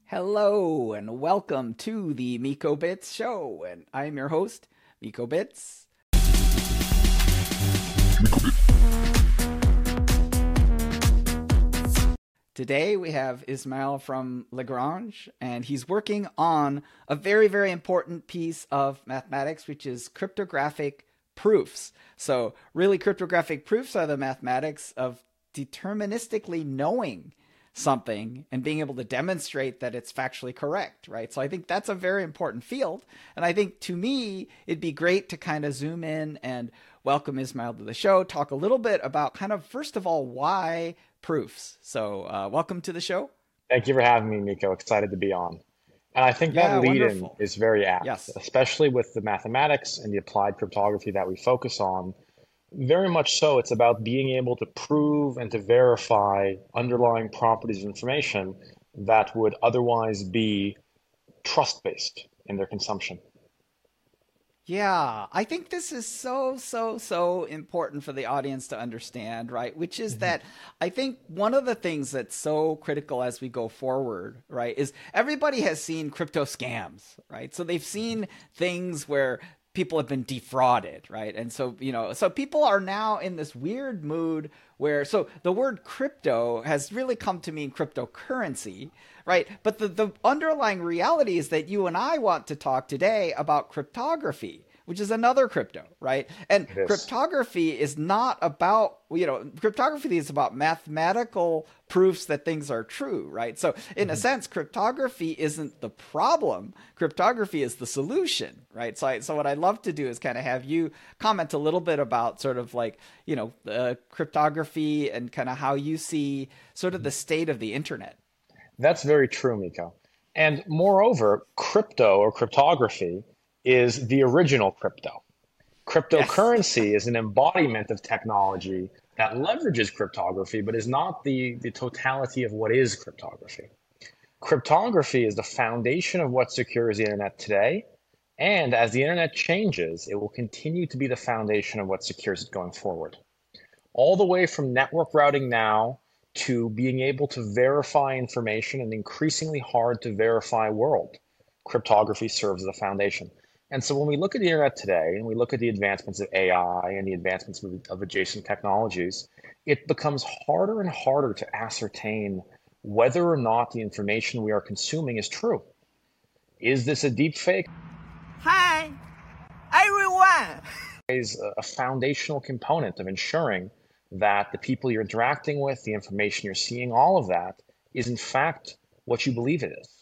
Hello and welcome to the Miko Bits show, and I'm your host, Miko Bits. Today we have Ismail from Lagrange, and he's working on a very, very important piece of mathematics, which is cryptographic proofs. So really, cryptographic proofs are the mathematics of deterministically knowing something and being able to demonstrate that it's factually correct, right? So I think that's a very important field. And I think to me, it'd be great to kind of zoom in and welcome Ismail to the show, talk a little bit about kind of, first of all, why proofs. So welcome to the show. Thank you for having me, Miko. Excited to be on. And I think Yeah, that lead-in wonderful. is very apt, Yes. especially with the mathematics and the applied cryptography that we focus on. Very much so, it's about being able to prove and to verify underlying properties of information that would otherwise be trust-based in their consumption. Yeah, I think this is so important for the audience to understand, right? Which is Mhm. that I think one of the things that's so critical as we go forward, right, is everybody has seen crypto scams, right? So they've seen things where people have been defrauded, right? And so, so people are now in this weird mood where, so the word crypto has really come to mean cryptocurrency, right? But the underlying reality is that you and I want to talk today about cryptography, which is another crypto, right? And It is. cryptography is not about, cryptography is about mathematical proofs that things are true, right? So in a Mhm. sense, cryptography isn't the problem. Cryptography is the solution, right? So what I'd love to do is kind of have you comment a little bit about sort of like, cryptography and kind of how you see sort of the state of the internet. That's very true, Miko. And moreover, crypto or cryptography is the original crypto. Yes. Cryptocurrency is an embodiment of technology that leverages cryptography, but is not the totality of what is cryptography. Cryptography is the foundation of what secures the internet today. And as the internet changes, it will continue to be the foundation of what secures it going forward. All the way from network routing now to being able to verify information in an increasingly hard to verify world. Cryptography serves as a foundation. And so when we look at the internet today and we look at the advancements of AI and the advancements of adjacent technologies, it becomes harder and harder to ascertain whether or not the information we are consuming is true. Is this a deep fake? Hi, everyone. Is a foundational component of ensuring that the people you're interacting with, the information you're seeing, all of that is in fact what you believe it is.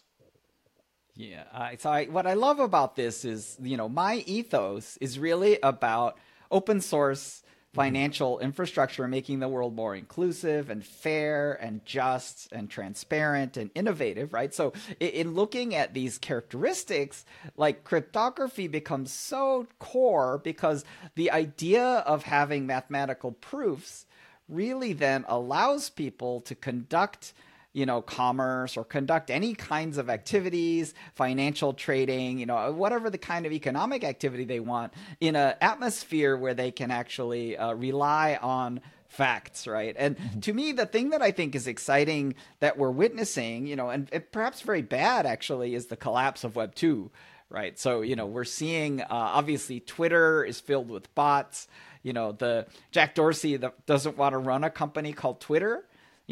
Yeah. What I love about this is, my ethos is really about open source Mhm. financial infrastructure, making the world more inclusive and fair and just and transparent and innovative, right? So, in looking at these characteristics, like cryptography becomes so core because the idea of having mathematical proofs really then allows people to conduct commerce or conduct any kinds of activities, financial trading, whatever the kind of economic activity they want in an atmosphere where they can actually rely on facts, right? And to me, the thing that I think is exciting that we're witnessing, and perhaps very bad actually, is the collapse of Web 2. Right. So, we're seeing obviously Twitter is filled with bots. The Jack Dorsey that doesn't want to run a company called Twitter,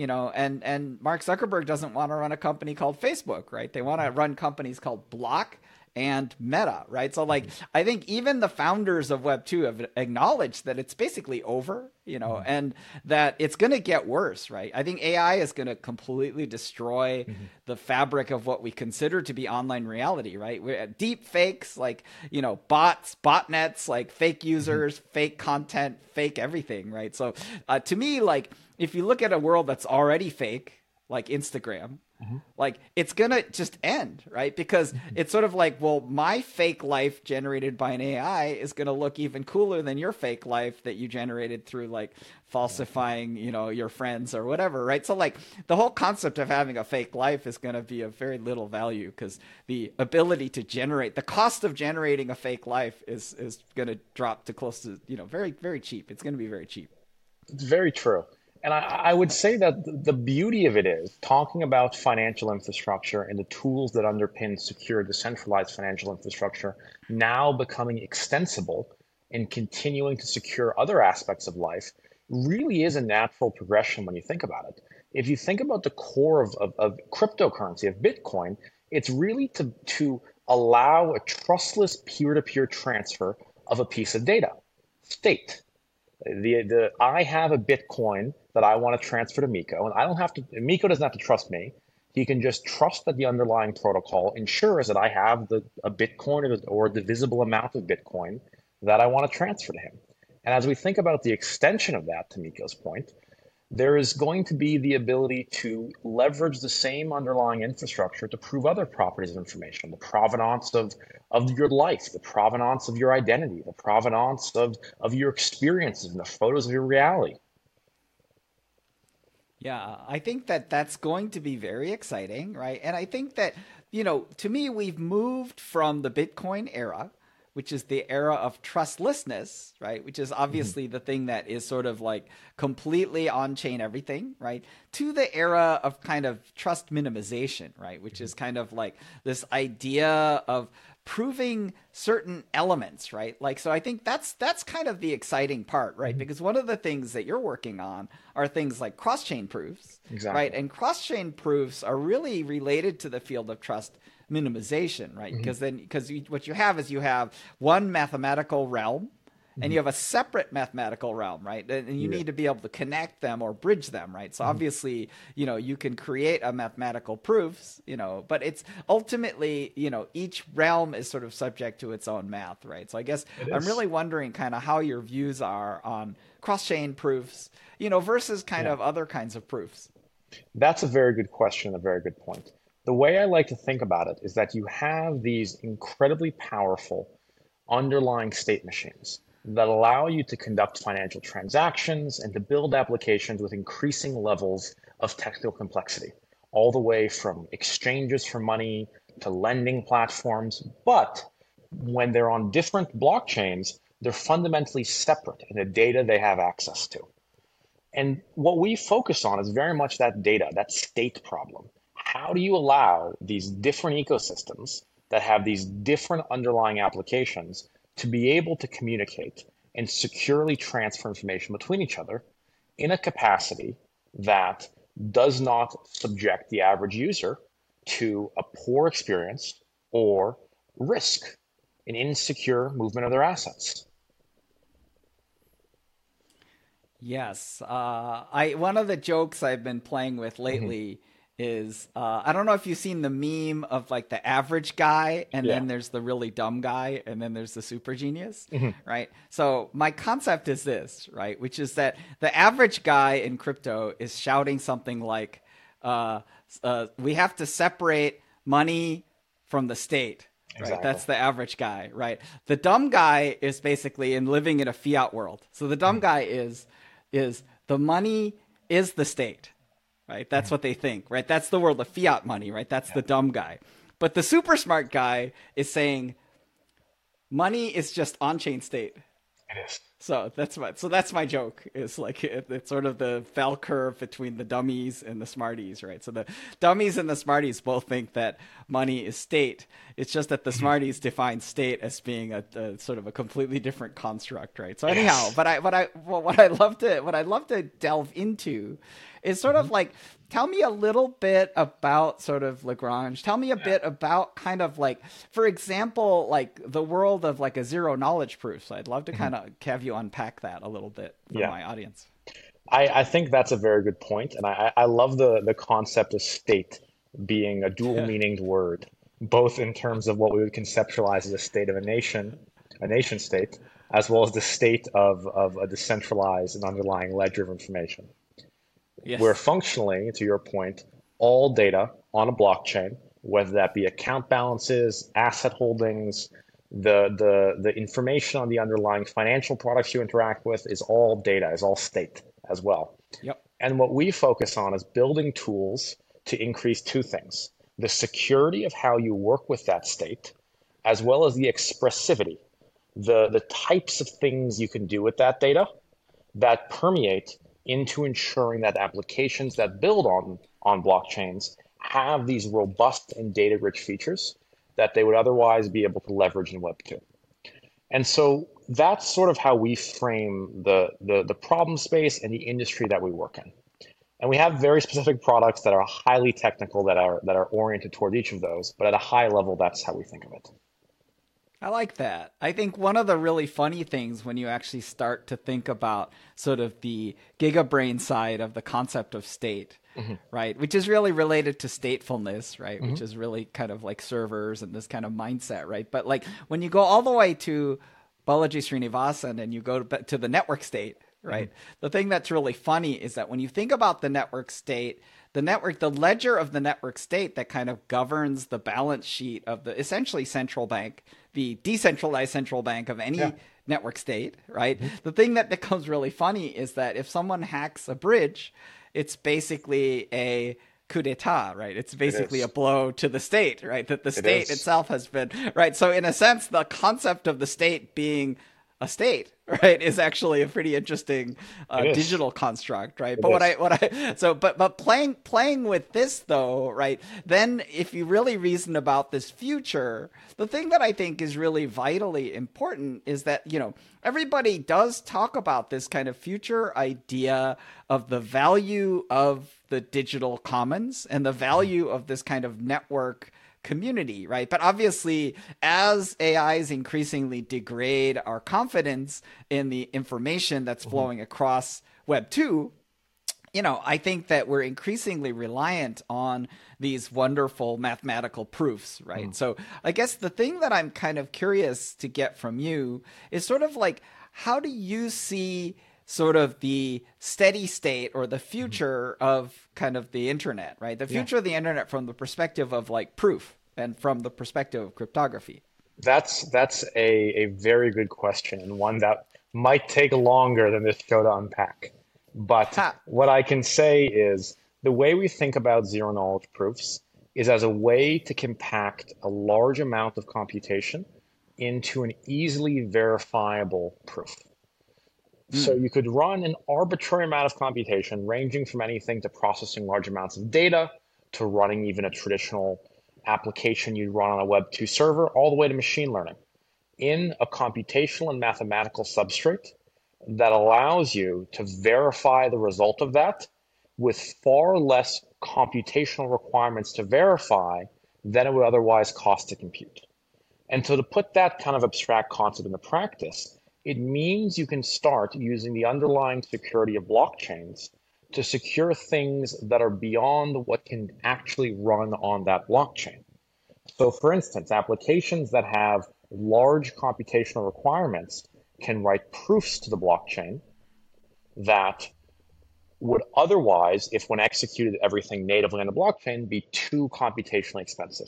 and Mark Zuckerberg doesn't want to run a company called Facebook, right? They want to run companies called Block and Meta, right? So like I think even the founders of Web 2 have acknowledged that it's basically over, and that it's going to get worse, right? I think AI is going to completely destroy Mhm. the fabric of what we consider to be online reality, right? Deep fakes, like, bots, botnets, like fake Mhm. users, fake content, fake everything, right? So to me, like, if you look at a world that's already fake, like Instagram, Mhm. like it's gonna just end, right? Because it's sort of like, well, my fake life generated by an AI is gonna look even cooler than your fake life that you generated through like Exactly. falsifying, your friends or whatever, right? So like the whole concept of having a fake life is gonna be of very little value because the ability to generate, the cost of generating a fake life is gonna drop to close to, very, very cheap. It's gonna be very cheap. It's very true. And I would say that the beauty of it is talking about financial infrastructure and the tools that underpin secure decentralized financial infrastructure now becoming extensible and continuing to secure other aspects of life really is a natural progression when you think about it. If you think about the core of cryptocurrency, of Bitcoin, it's really to allow a trustless peer-to-peer transfer of a piece of data, state. I have a Bitcoin that I want to transfer to Miko, and I don't have to. Miko doesn't have to trust me. He can just trust that the underlying protocol ensures that I have a Bitcoin or the divisible amount of Bitcoin that I want to transfer to him. And as we think about the extension of that, to Miko's point, there is going to be the ability to leverage the same underlying infrastructure to prove other properties of information, the provenance of your life, the provenance of your identity, the provenance of your experiences and the photos of your reality. Yeah, I think that that's going to be very exciting, right? And I think that, to me, we've moved from the Bitcoin era, which is the era of trustlessness, right? Which is obviously the thing that is sort of like completely on-chain everything, right? To the era of kind of trust minimization, right? Which is kind of like this idea of proving certain elements, right? Like, so I think that's kind of the exciting part, right? Because one of the things that you're working on are things like cross-chain proofs, Exactly. right? And cross-chain proofs are really related to the field of trust minimization, right? Because what you have is you have one mathematical realm and you have a separate mathematical realm, right? And you need to be able to connect them or bridge them, right? So obviously, you can create a mathematical proofs, but it's ultimately, each realm is sort of subject to its own math, right? So I guess I'm really wondering kind of how your views are on cross-chain proofs, versus kind of other kinds of proofs. That's a very good question, a very good point. The way I like to think about it is that you have these incredibly powerful underlying state machines that allow you to conduct financial transactions and to build applications with increasing levels of technical complexity, all the way from exchanges for money to lending platforms. But when they're on different blockchains, they're fundamentally separate in the data they have access to. And what we focus on is very much that data, that state problem. How do you allow these different ecosystems that have these different underlying applications to be able to communicate and securely transfer information between each other in a capacity that does not subject the average user to a poor experience or risk an insecure movement of their assets? Yes. One of the jokes I've been playing with lately is I don't know if you've seen the meme of like the average guy and then there's the really dumb guy and then there's the super genius, right? So my concept is this, right? Which is that the average guy in crypto is shouting something like, we have to separate money from the state. Right? Exactly. That's the average guy, right? The dumb guy is basically living in a fiat world. So the dumb guy is the money is the state. Right? That's what they think, right? That's the world of fiat money, right? That's the dumb guy. But the super smart guy is saying money is just on-chain state. It is. So that's my joke. Is like it's sort of the bell curve between the dummies and the smarties, right? So the dummies and the smarties both think that money is state. It's just that the smarties define state as being a sort of a completely different construct, right? So anyhow, what I'd love to delve into is sort of like, tell me a little bit about sort of Lagrange. Tell me a bit about kind of like, for example, like the world of like a zero knowledge proof. So I'd love to kind of have you unpack that a little bit for my audience. I think that's a very good point. And I love the concept of state being a dual meaninged word, both in terms of what we would conceptualize as a state of a nation state, as well as the state of a decentralized and underlying ledger of information. Yes. Where functionally, to your point, all data on a blockchain, whether that be account balances, asset holdings, the information on the underlying financial products you interact with is all data, is all state as well. Yep. And what we focus on is building tools to increase two things: the security of how you work with that state, as well as the expressivity, the types of things you can do with that data that permeate into ensuring that applications that build on blockchains have these robust and data-rich features that they would otherwise be able to leverage in Web 2. And so that's sort of how we frame the problem space and the industry that we work in. And we have very specific products that are highly technical that are oriented toward each of those, but at a high level, that's how we think of it. I like that. I think one of the really funny things when you actually start to think about sort of the GigaBrain side of the concept of state, right, which is really related to statefulness, right, which is really kind of like servers and this kind of mindset, right? But like when you go all the way to Balaji Srinivasan and you go to the network state, right, the thing that's really funny is that when you think about the network state, the ledger of the network state that kind of governs the balance sheet of the essentially central bank, the decentralized central bank of any network state, right? The thing that becomes really funny is that if someone hacks a bridge, it's basically a coup d'etat, right? It's basically a blow to the state, right? That the state itself has been, right? So in a sense, the concept of the state being a state, right, is actually a pretty interesting digital construct, right? But playing with this though, right? Then if you really reason about this future, the thing that I think is really vitally important is that, you know, everybody does talk about this kind of future idea of the value of the digital commons and the value of this kind of network community, right? But obviously, as AIs increasingly degrade our confidence in the information that's flowing across Web 2, you know, I think that we're increasingly reliant on these wonderful mathematical proofs, right? So I guess the thing that I'm kind of curious to get from you is sort of like, how do you see sort of the steady state or the future of kind of the internet, right? The future of the internet from the perspective of like proof and from the perspective of cryptography. That's a very good question, and one that might take longer than this show to unpack. But what I can say is the way we think about zero knowledge proofs is as a way to compact a large amount of computation into an easily verifiable proof. So you could run an arbitrary amount of computation ranging from anything to processing large amounts of data to running even a traditional application you'd run on a Web 2 server, all the way to machine learning in a computational and mathematical substrate that allows you to verify the result of that with far less computational requirements to verify than it would otherwise cost to compute. And so to put that kind of abstract concept into practice, it means you can start using the underlying security of blockchains to secure things that are beyond what can actually run on that blockchain. So for instance, applications that have large computational requirements can write proofs to the blockchain that would otherwise, if when executed everything natively on the blockchain, be too computationally expensive.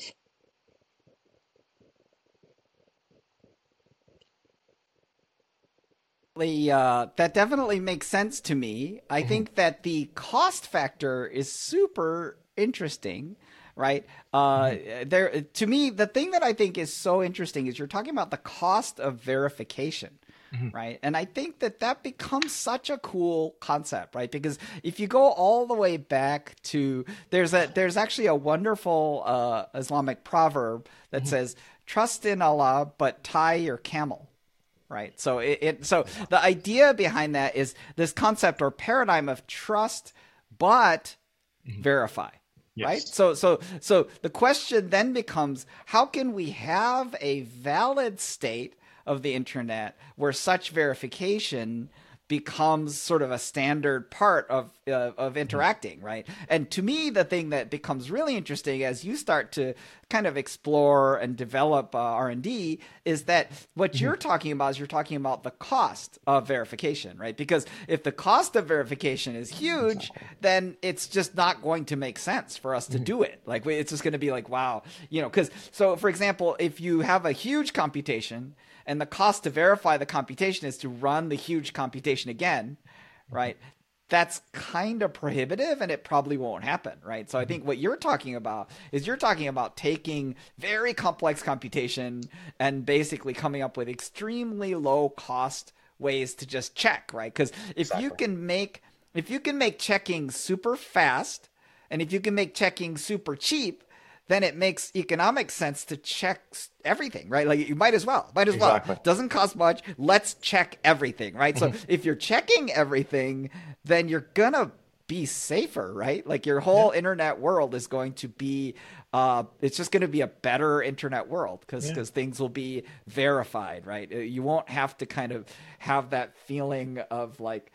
That definitely makes sense to me. I think that the cost factor is super interesting, right? To me, the thing that I think is so interesting is you're talking about the cost of verification, right? And I think that that becomes such a cool concept, right? Because if you go all the way back to there's actually a wonderful Islamic proverb that says, "Trust in Allah, but tie your camel." Right. So so the idea behind that is this concept or paradigm of trust, but verify. Yes. Right. So the question then becomes, how can we have a valid state of the internet where such verification becomes sort of a standard part of interacting, right? And to me, the thing that becomes really interesting as you start to kind of explore and develop R&D is that what you're talking about is you're talking about the cost of verification, right? Because if the cost of verification is huge, then it's just not going to make sense for us to do it. Like it's just going to be like, wow, you know, because so for example, if you have a huge computation and the cost to verify the computation is to run the huge computation again, right? That's kind of prohibitive and it probably won't happen, right? So I think what you're talking about is you're talking about taking very complex computation and basically coming up with extremely low cost ways to just check, right? Because if you can make if you can make checking super fast, and if you can make checking super cheap, then it makes economic sense to check everything, right? Like you might as well. Exactly. Doesn't cost much. Let's check everything, right? So if you're checking everything, then you're gonna be safer, right? Like your whole internet world is going to be it's just going to be a better internet world because things will be verified, right? You won't have to kind of have that feeling of like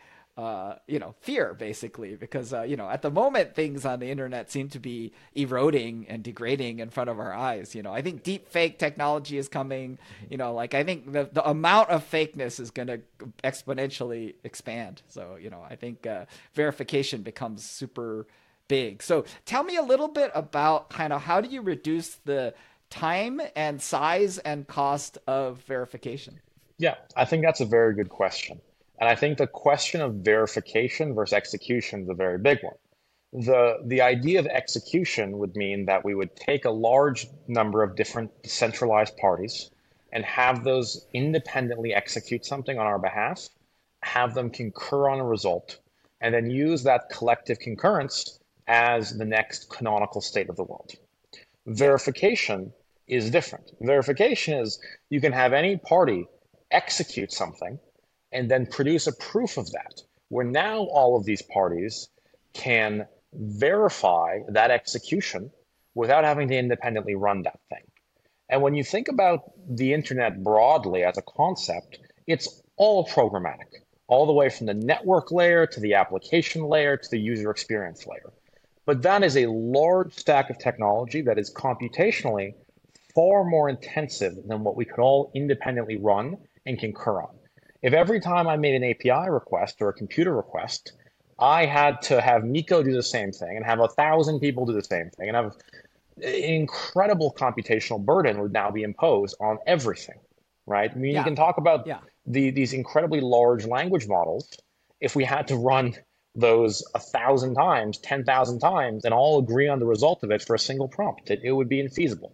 fear, basically, because at the moment things on the internet seem to be eroding and degrading in front of our eyes. I think deep fake technology is coming. I think the amount of fakeness is going to exponentially expand. So I think verification becomes super big. So tell me a little bit about kind of how do you reduce the time and size and cost of verification? Yeah, I think that's a very good question. And I think the question of verification versus execution is a very big one. The idea of execution would mean that we would take a large number of different decentralized parties and have those independently execute something on our behalf, have them concur on a result, and then use that collective concurrence as the next canonical state of the world. Verification is different. Verification is you can have any party execute something and then produce a proof of that, where now all of these parties can verify that execution without having to independently run that thing. And when you think about the internet broadly as a concept, it's all programmatic, all the way from the network layer to the application layer to the user experience layer. But that is a large stack of technology that is computationally far more intensive than what we could all independently run and concur on. If every time I made an API request or a computer request, I had to have Nico do the same thing and have 1,000 people do the same thing and have an incredible computational burden would now be imposed on everything, right? I mean, you can talk about these incredibly large language models. If we had to run those 1,000 times, 10,000 times, and all agree on the result of it for a single prompt, it would be infeasible.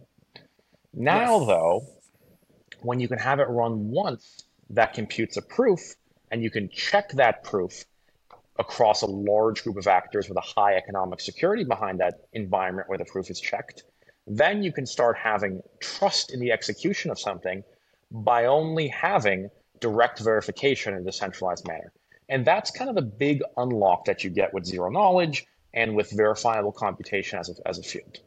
Now, though, when you can have it run once, that computes a proof, and you can check that proof across a large group of actors with a high economic security behind that environment where the proof is checked, then you can start having trust in the execution of something by only having direct verification in a decentralized manner. And that's kind of the big unlock that you get with zero knowledge and with verifiable computation as a field.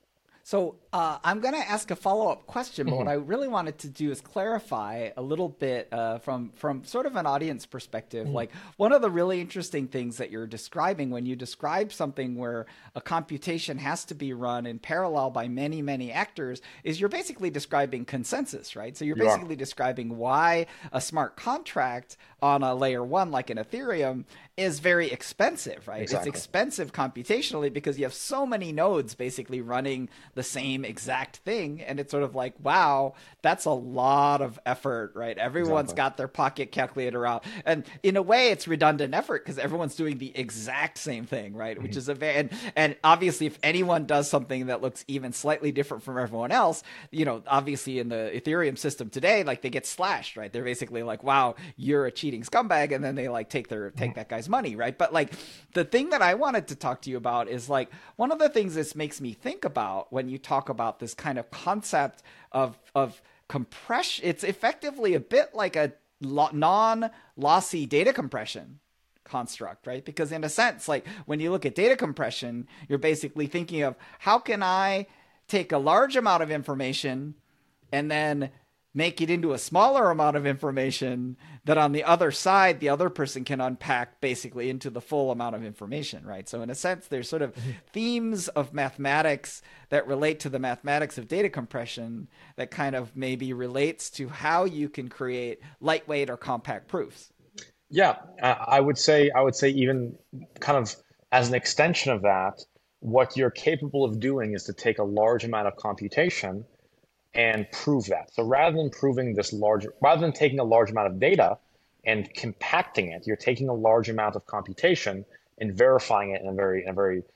So I'm going to ask a follow-up question, but what I really wanted to do is clarify a little bit from sort of an audience perspective. Like one of the really interesting things that you're describing when you describe something where a computation has to be run in parallel by many, many actors is you're basically describing consensus, right? So you're basically describing why a smart contract on a layer one, like in Ethereum, is very expensive, right? Exactly. It's expensive computationally because you have so many nodes basically running the same exact thing. And it's sort of like, wow, that's a lot of effort, right? Everyone's got their pocket calculator out. And in a way, it's redundant effort because everyone's doing the exact same thing, right? Which is and obviously, if anyone does something that looks even slightly different from everyone else, obviously in the Ethereum system today, like they get slashed, right? They're basically like, wow, you're a cheating scumbag. And then they like take that guy's money, right? But like the thing that I wanted to talk to you about is like one of the things this makes me think about when you talk about this kind of concept of compression. It's effectively a bit like a non-lossy data compression construct, right? Because in a sense, like when you look at data compression, you're basically thinking of how can I take a large amount of information and then make it into a smaller amount of information that on the other side, the other person can unpack basically into the full amount of information, right? So in a sense, there's sort of themes of mathematics that relate to the mathematics of data compression that kind of maybe relates to how you can create lightweight or compact proofs. Yeah, I would say even kind of as an extension of that, what you're capable of doing is to take a large amount of computation and prove that. So rather than taking a large amount of data and compacting it, you're taking a large amount of computation and verifying it in a very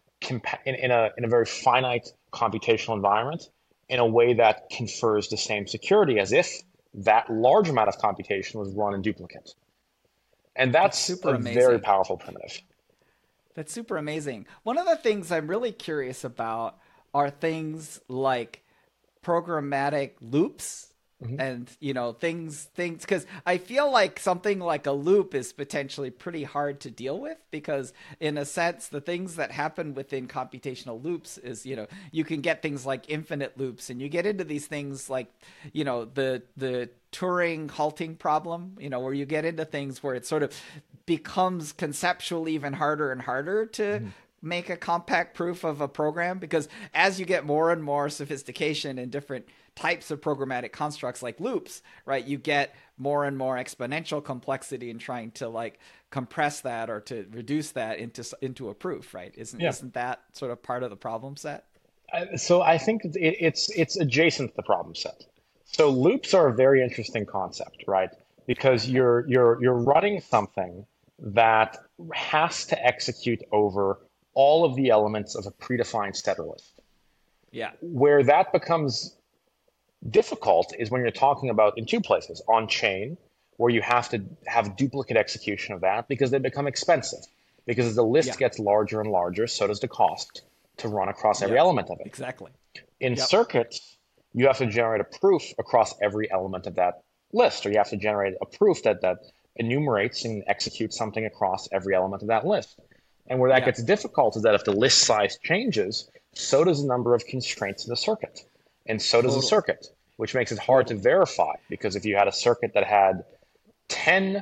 finite computational environment in a way that confers the same security as if that large amount of computation was run in duplicate. And That's that's super a very amazing. powerful primitive. That's super amazing. One of the things I'm really curious about are things like programmatic loops Mhm. and things because I feel like something like a loop is potentially pretty hard to deal with because in a sense the things that happen within computational loops is you can get things like infinite loops and you get into these things like the Turing halting problem, where you get into things where it sort of becomes conceptually even harder and harder to Mhm. make a compact proof of a program because as you get more and more sophistication in different types of programmatic constructs like loops, right, you get more and more exponential complexity in trying to like compress that or to reduce that into a proof, right? Isn't Yeah. isn't that sort of part of the problem set? So I think it's adjacent to the problem set. So loops are a very interesting concept, right? Because you're running something that has to execute over all of the elements of a predefined setter list. Yeah. Where that becomes difficult is when you're talking about in two places, on chain, where you have to have duplicate execution of that because they become expensive. Because as the list Yeah. gets larger and larger, so does the cost to run across every Yep. element of it. Exactly. In Yep. circuits, you have to generate a proof across every element of that list, or you have to generate a proof that enumerates and executes something across every element of that list. And where that Yeah. gets difficult is that if the list size changes, so does the number of constraints in the circuit. And so does the Totally. circuit, which makes it hard to Totally. verify. Because if you had a circuit that had 10,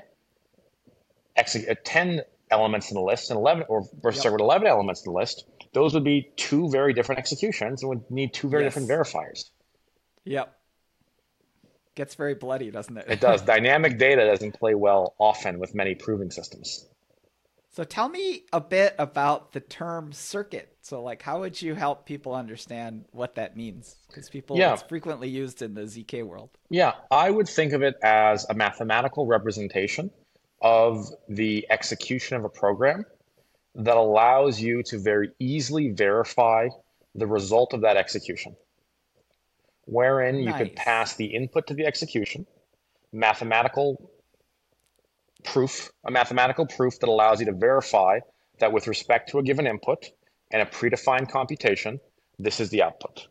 10 elements in the list and 11, or a Yep. circuit with 11 elements in the list, those would be two very different executions and would need two very different Yes. verifiers. Yep. Gets very bloody, doesn't It it? does. Dynamic data doesn't play well often with many proving systems. So tell me a bit about the term circuit. So like how would you help people understand what that means? Because Yeah, it's frequently used in the ZK world. yeah. I would think of it as a mathematical representation of the execution of a program that allows you to very easily verify the result of that execution, wherein you could Nice. pass the input to the execution, mathematical a mathematical proof that allows you to verify that with respect to a given input and a predefined computation, this is the output.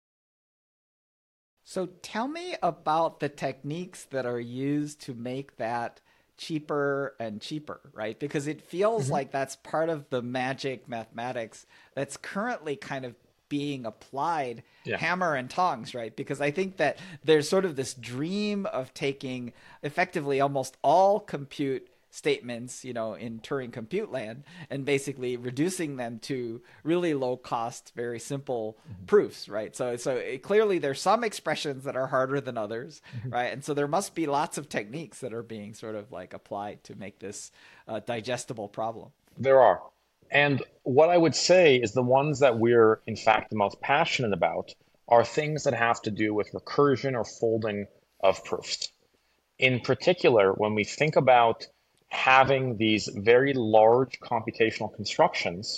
So tell me about the techniques that are used to make that cheaper and cheaper, right? Because it feels Mhm. like that's part of the magic mathematics that's currently kind of being applied Yeah. hammer and tongs, right? Because I think that there's sort of this dream of taking effectively almost all compute statements, in Turing compute land and basically reducing them to really low cost, very simple Mhm. proofs, right? Clearly there's some expressions that are harder than others, Mhm. right? And so there must be lots of techniques that are being sort of like applied to make this digestible problem. There are. And what I would say is the ones that we're, in fact, the most passionate about are things that have to do with recursion or folding of proofs. In particular, when we think about having these very large computational constructions,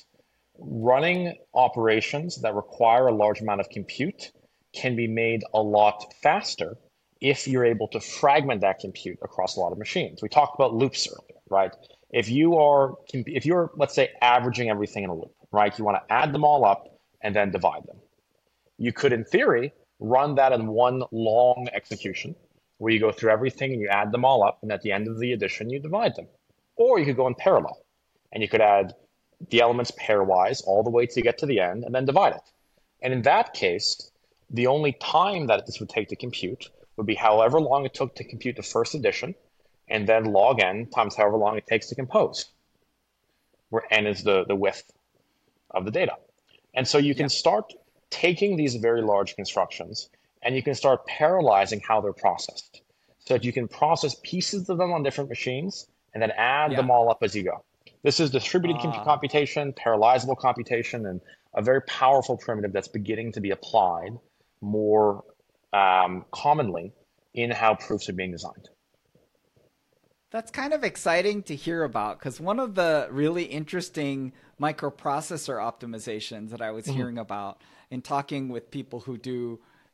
running operations that require a large amount of compute can be made a lot faster if you're able to fragment that compute across a lot of machines. We talked about loops earlier, right? If you're, let's say, averaging everything in a loop, right? You want to add them all up and then divide them. You could, in theory, run that in one long execution where you go through everything and you add them all up, and at the end of the addition, you divide them. Or you could go in parallel and you could add the elements pairwise all the way to get to the end and then divide it. And in that case, the only time that this would take to compute would be however long it took to compute the first addition, and then log n times however long it takes to compose, where n is the width of the data. And so you Yeah. can start taking these very large constructions and you can start parallelizing how they're processed. So that you can process pieces of them on different machines and then add Yeah. them all up as you go. This is distributed Ah. computation, parallelizable computation, and a very powerful primitive that's beginning to be applied more commonly in how proofs are being designed. That's kind of exciting to hear about because one of the really interesting microprocessor optimizations that I was Mhm. hearing about in talking with people who do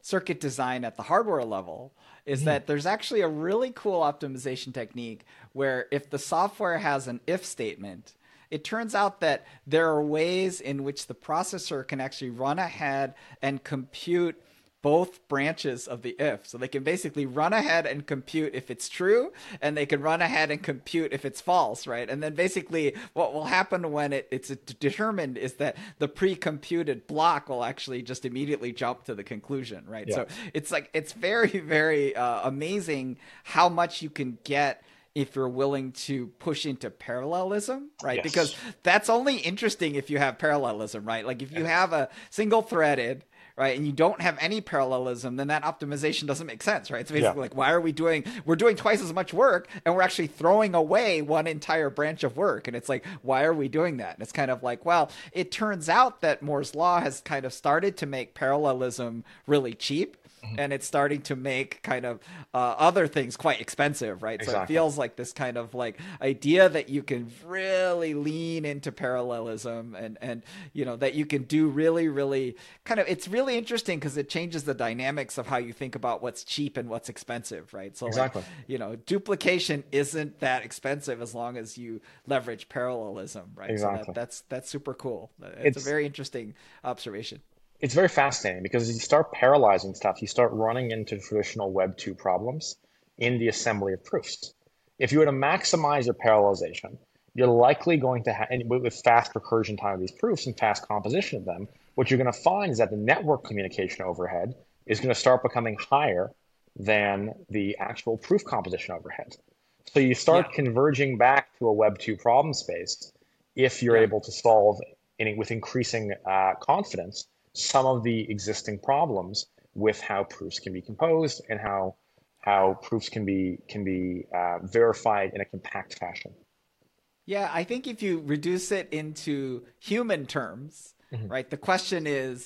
circuit design at the hardware level is that there's actually a really cool optimization technique where if the software has an if statement, it turns out that there are ways in which the processor can actually run ahead and compute both branches of the if. So they can basically run ahead and compute if it's true, and they can run ahead and compute if it's false, right? And then basically what will happen when it's determined is that the pre-computed block will actually just immediately jump to the conclusion, right? Yeah. So it's very, very amazing how much you can get if you're willing to push into parallelism, right? Yes. Because that's only interesting if you have parallelism, right? Like if you have a single threaded, right, and you don't have any parallelism, then that optimization doesn't make sense, right? It's basically like, why are we're doing twice as much work and we're actually throwing away one entire branch of work. And it's like, why are we doing that? And it's kind of like, well, it turns out that Moore's law has kind of started to make parallelism really cheap. And it's starting to make kind of other things quite expensive, right? Exactly. So it feels like this kind of like idea that you can really lean into parallelism and you know, that you can do really, really kind of, it's really interesting because it changes the dynamics of how you think about what's cheap and what's expensive, right? So exactly. Like, you know, duplication isn't that expensive as long as you leverage parallelism, right? Exactly. So that's super cool. It's a very interesting observation. It's very fascinating because as you start parallelizing stuff, you start running into traditional Web 2 problems in the assembly of proofs. If you were to maximize your parallelization, you're likely going to have, and with fast recursion time of these proofs and fast composition of them, what you're going to find is that the network communication overhead is going to start becoming higher than the actual proof composition overhead. So you start converging back to a Web 2 problem space if you're able to solve with increasing confidence some of the existing problems with how proofs can be composed and how proofs can be verified in a compact fashion. Yeah, I think if you reduce it into human terms, right, the question is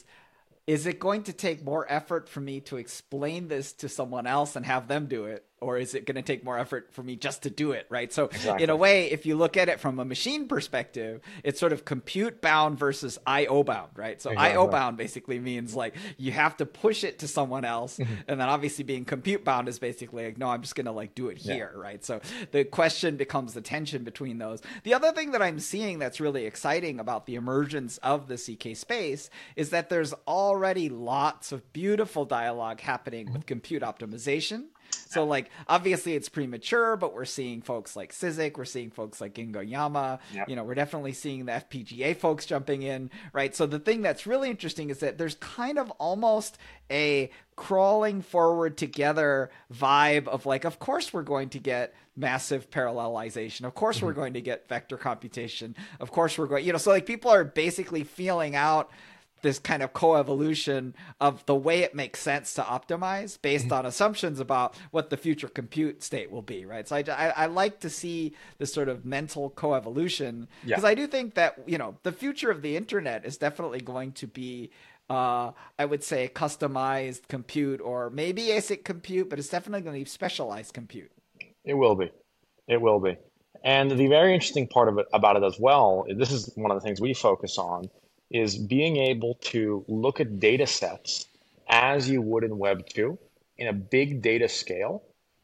it going to take more effort for me to explain this to someone else and have them do it? Or is it going to take more effort for me just to do it, right? So exactly. In a way, if you look at it from a machine perspective, it's sort of compute bound versus IO bound, right? So exactly. IO bound basically means like you have to push it to someone else. And then obviously being compute bound is basically like, no, I'm just going to like do it here, right? So the question becomes the tension between those. The other thing that I'm seeing that's really exciting about the emergence of the CK space is that there's already lots of beautiful dialogue happening with compute optimization. So like, obviously it's premature, but we're seeing folks like Cizik, we're seeing folks like Gingo Yama, you know, we're definitely seeing the FPGA folks jumping in, right? So the thing that's really interesting is that there's kind of almost a crawling forward together vibe of like, of course we're going to get massive parallelization. Of course we're going to get vector computation. Of course we're going, you know, so like people are basically feeling out this kind of coevolution of the way it makes sense to optimize based on assumptions about what the future compute state will be, right? So I like to see this sort of mental coevolution because I do think that, you know, the future of the internet is definitely going to be I would say customized compute or maybe ASIC compute, but it's definitely going to be specialized compute. It will be. It will be. And the very interesting part of it about it as well, this is one of the things we focus on, is being able to look at data sets as you would in Web 2 in a big data scale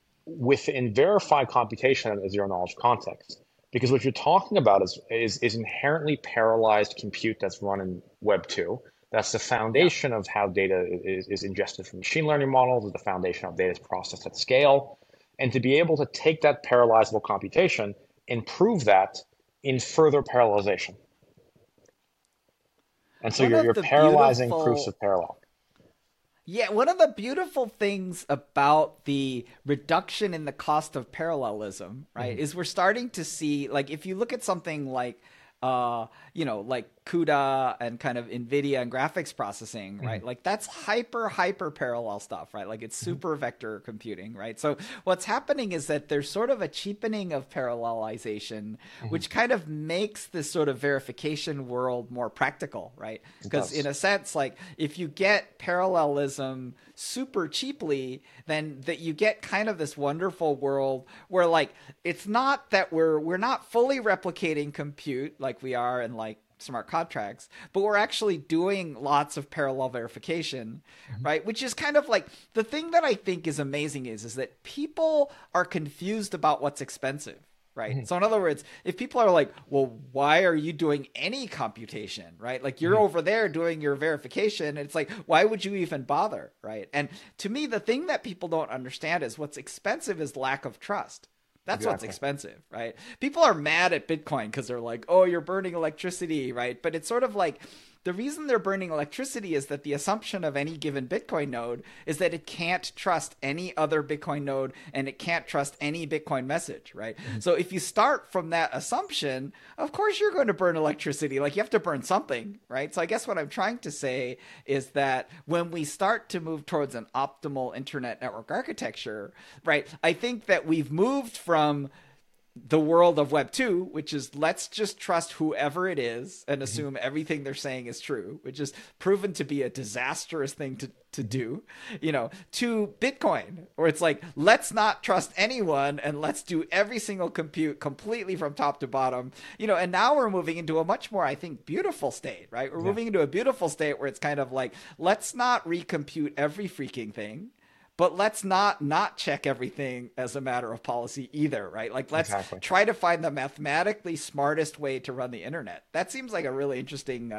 within verified computation in a zero-knowledge context. Because what you're talking about is inherently parallelized compute that's run in Web 2. That's the foundation of how data is ingested from machine learning models, is the foundation of data is processed at scale. And to be able to take that parallelizable computation and prove that in further parallelization. And so you're parallelizing proofs of parallel. Yeah, one of the beautiful things about the reduction in the cost of parallelism, right, is we're starting to see, like, if you look at something like, you know, like CUDA and kind of NVIDIA and graphics processing, right? Like that's hyper parallel stuff, right? Like it's super vector computing, right? So what's happening is that there's sort of a cheapening of parallelization, which kind of makes this sort of verification world more practical, right? Because in a sense, like if you get parallelism super cheaply, then that you get kind of this wonderful world where like, it's not that we're not fully replicating compute like we are in like smart contracts, but we're actually doing lots of parallel verification, right? Which is kind of like the thing that I think is amazing is that people are confused about what's expensive. Right. So in other words, if people are like, well, why are you doing any computation? Right. Like you're over there doing your verification. And it's like, why would you even bother? Right. And to me, the thing that people don't understand is what's expensive is lack of trust. That's what's expensive, right? People are mad at Bitcoin because they're like, oh, you're burning electricity, right? But it's sort of like the reason they're burning electricity is that the assumption of any given Bitcoin node is that it can't trust any other Bitcoin node and it can't trust any Bitcoin message, right? So if you start from that assumption, of course you're going to burn electricity. Like you have to burn something, right? So I guess what I'm trying to say is that when we start to move towards an optimal internet network architecture, right, I think that we've moved from the world of Web 2, which is let's just trust whoever it is and assume everything they're saying is true, which is proven to be a disastrous thing to do, to Bitcoin, where it's like, let's not trust anyone and let's do every single compute completely from top to bottom, and now we're moving into a much more, I think, beautiful state, right? We're moving into a beautiful state where it's kind of like, let's not recompute every freaking thing. But let's not check everything as a matter of policy either, right? Like let's try to find the mathematically smartest way to run the internet. That seems like a really interesting,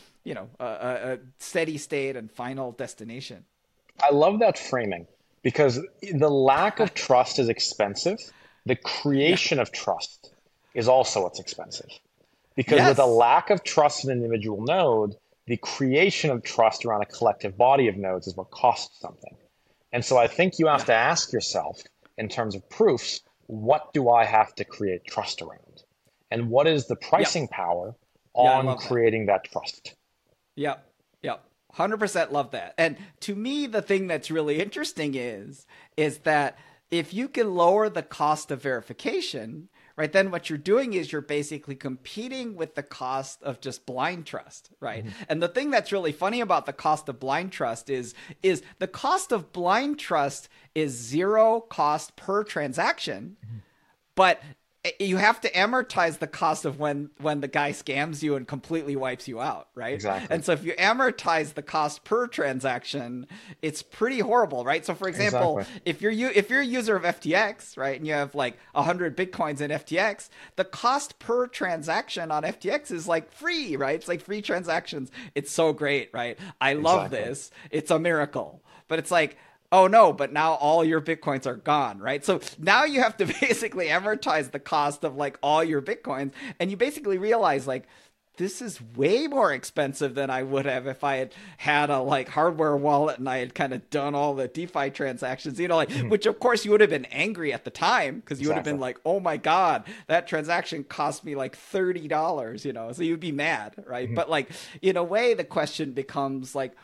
a steady state and final destination. I love that framing because the lack of trust is expensive. The creation of trust is also what's expensive. Because with a lack of trust in an individual node, the creation of trust around a collective body of nodes is what costs something. And so I think you have to ask yourself, in terms of proofs, what do I have to create trust around? And what is the pricing power on creating that trust? Yep. 100% love that. And to me, the thing that's really interesting is that if you can lower the cost of verification, right, then what you're doing is you're basically competing with the cost of just blind trust, right? And the thing that's really funny about the cost of blind trust is the cost of blind trust is zero cost per transaction, but you have to amortize the cost of when the guy scams you and completely wipes you out, right? Exactly. And so if you amortize the cost per transaction, it's pretty horrible, right? So for example, if you're a user of FTX, right, and you have like 100 Bitcoins in FTX, the cost per transaction on FTX is like free, right? It's like free transactions. It's so great, right? I love this. It's a miracle. But it's like, oh no, but now all your Bitcoins are gone, right? So now you have to basically amortize the cost of like all your Bitcoins. And you basically realize like, this is way more expensive than I would have if I had a like hardware wallet and I had kind of done all the DeFi transactions, which of course you would have been angry at the time because you would have been like, oh my God, that transaction cost me like $30, so you'd be mad, right? But like in a way, the question becomes like,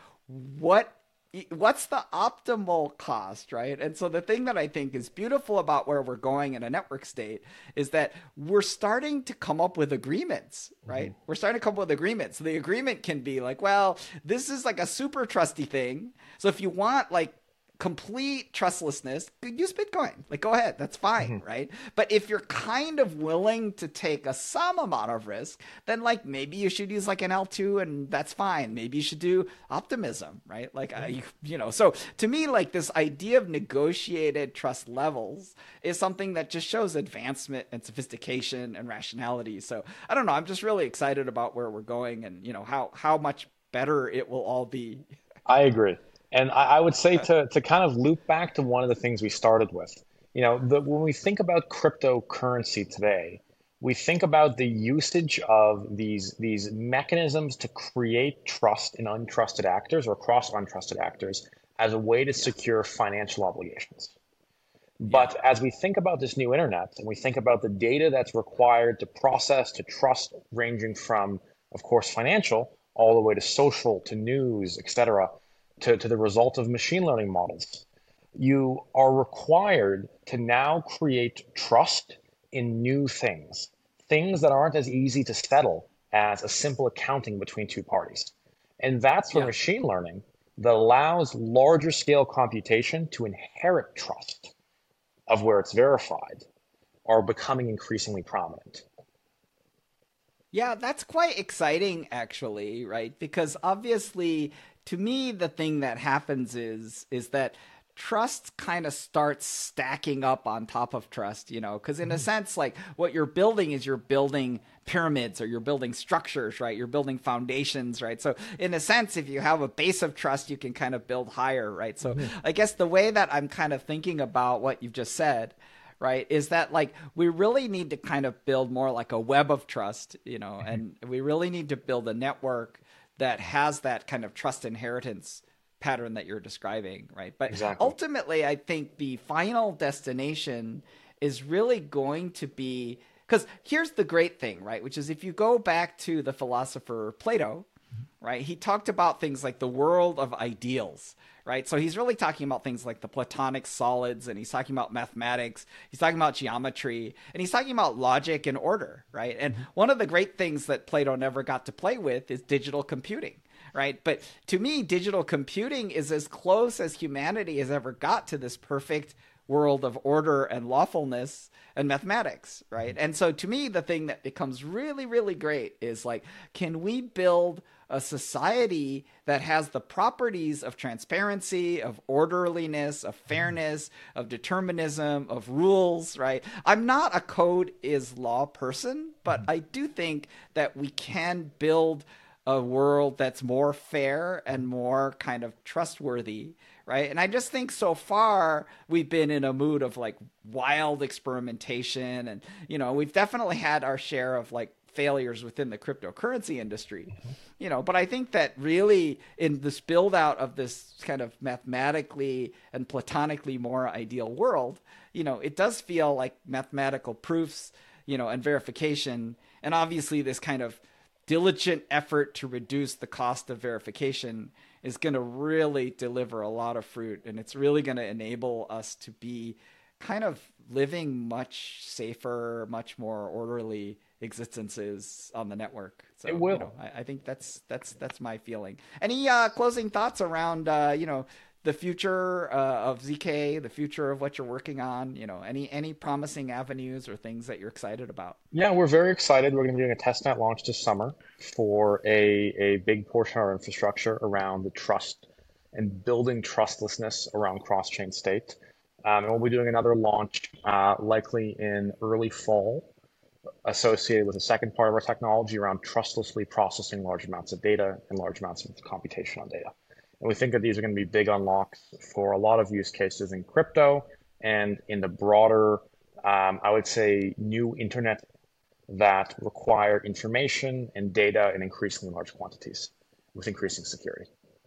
what's the optimal cost, right? And so the thing that I think is beautiful about where we're going in a network state is that we're starting to come up with agreements, right? We're starting to come up with agreements. So the agreement can be like, well, this is like a super trusty thing. So if you want like complete trustlessness, use Bitcoin. Like, go ahead. That's fine, right? But if you're kind of willing to take some amount of risk, then like maybe you should use like an L2 and that's fine. Maybe you should do optimism, right? Like, so to me, like this idea of negotiated trust levels is something that just shows advancement and sophistication and rationality. So I don't know. I'm just really excited about where we're going and, how much better it will all be. I agree. And I would say to kind of loop back to one of the things we started with, when we think about cryptocurrency today, we think about the usage of these mechanisms to create trust in untrusted actors or across untrusted actors as a way to secure financial obligations. But as we think about this new internet and we think about the data that's required to process, to trust, ranging from, of course, financial, all the way to social, to news, et cetera, to the result of machine learning models, you are required to now create trust in new things that aren't as easy to settle as a simple accounting between two parties. And that's where machine learning that allows larger scale computation to inherit trust of where it's verified are becoming increasingly prominent. Yeah, that's quite exciting, actually, right? Because obviously, to me, the thing that happens is that trust kind of starts stacking up on top of trust, because in a sense, like what you're building is you're building pyramids or you're building structures, right? You're building foundations, right? So in a sense, if you have a base of trust, you can kind of build higher, right? So I guess the way that I'm kind of thinking about what you've just said, right, is that like we really need to kind of build more like a web of trust, and we really need to build a network that has that kind of trust inheritance pattern that you're describing, right? But Exactly. ultimately, I think the final destination is really going to be, because here's the great thing, right? Which is if you go back to the philosopher Plato, right? He talked about things like the world of ideals, right? So he's really talking about things like the Platonic solids, and he's talking about mathematics, he's talking about geometry, and he's talking about logic and order, right? And one of the great things that Plato never got to play with is digital computing, right? But to me, digital computing is as close as humanity has ever got to this perfect world of order and lawfulness and mathematics, right? And so to me, the thing that becomes really, really great is like, can we build a society that has the properties of transparency, of orderliness, of fairness, of determinism, of rules, right? I'm not a code is law person, but I do think that we can build a world that's more fair and more kind of trustworthy, right? And I just think so far we've been in a mood of like wild experimentation, and we've definitely had our share of like failures within the cryptocurrency industry, but I think that really in this build out of this kind of mathematically and platonically more ideal world, it does feel like mathematical proofs, and verification, and obviously this kind of diligent effort to reduce the cost of verification is going to really deliver a lot of fruit, and it's really going to enable us to be kind of living much safer, much more orderly existences on the network. So It will. I think that's my feeling. Any closing thoughts around the future of ZK, the future of what you're working on? Any promising avenues or things that you're excited about? Yeah, we're very excited. We're going to be doing a testnet launch this summer for a big portion of our infrastructure around the trust and building trustlessness around cross-chain state. And we'll be doing another launch likely in early fall associated with the second part of our technology around trustlessly processing large amounts of data and large amounts of computation on data. And we think that these are going to be big unlocks for a lot of use cases in crypto and in the broader, I would say, new internet that require information and data in increasingly large quantities with increasing security.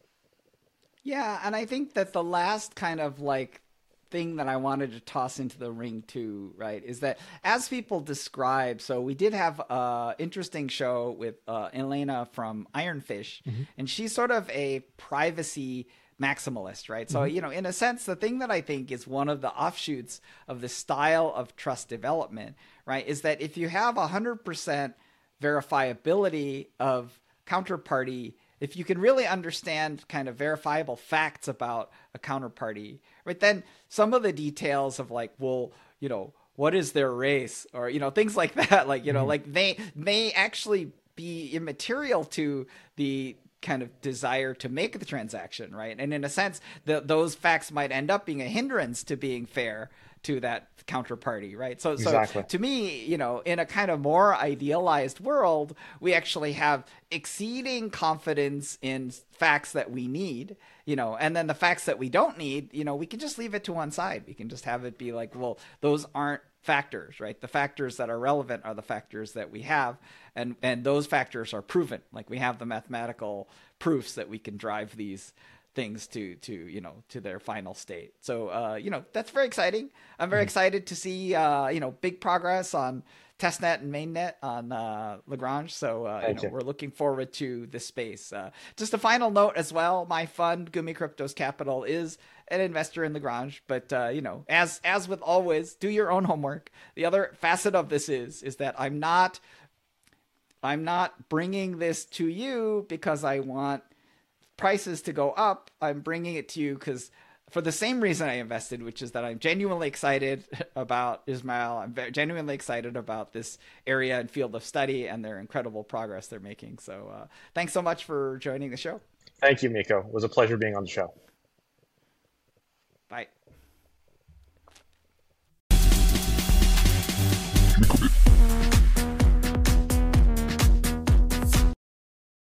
Yeah, and I think that the last kind of like thing that I wanted to toss into the ring too, right, is that as people describe, so we did have a interesting show with Elena from Ironfish, and she's sort of a privacy maximalist, right? So, in a sense, the thing that I think is one of the offshoots of the style of trust development, right, is that if you have 100% verifiability of counterparty, if you can really understand kind of verifiable facts about a counterparty, right, then some of the details of like, well, what is their race, or, things like that, like, like they may actually be immaterial to the kind of desire to make the transaction, right? And in a sense, those facts might end up being a hindrance to being fair to that counterparty, right? So, Exactly. so to me, in a kind of more idealized world, we actually have exceeding confidence in facts that we need, and then the facts that we don't need, we can just leave it to one side. We can just have it be like, well, those aren't factors, right? The factors that are relevant are the factors that we have, and those factors are proven. Like we have the mathematical proofs that we can drive these things to their final state. So that's very exciting. I'm very excited to see big progress on testnet and mainnet on Lagrange. So we're looking forward to this space. Just a final note as well, my fund Gumi Cryptos Capital is an investor in Lagrange, but as with always, do your own homework. The other facet of this is that I'm not bringing this to you because I want prices to go up. I'm bringing it to you because for the same reason I invested, which is that I'm genuinely excited about Ismail. I'm genuinely excited about this area and field of study and their incredible progress they're making. So thanks so much for joining the show. Thank you, Miko. It was a pleasure being on the show. Bye. Miko